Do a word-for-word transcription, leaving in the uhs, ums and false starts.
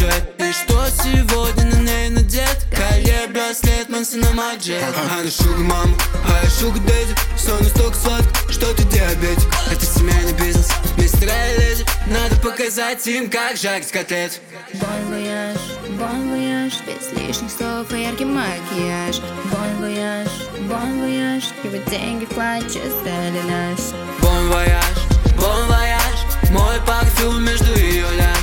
джет. И что сегодня на ней надет? Колье, браслет, Мансона Маджет. Она шуга мама, а я шуга дэдди. Все настолько сладко, что ты диабетик. Это семейный бизнес, мистер и леди. Надо показать им, как жарить котлет. Bon voyage, bon voyage, без лишних слов и яркий макияж. Bon voyage, bon voyage, его деньги вклад чисто для нас. Bon voyage, bon voyage, мой парфюм между ее ляжек.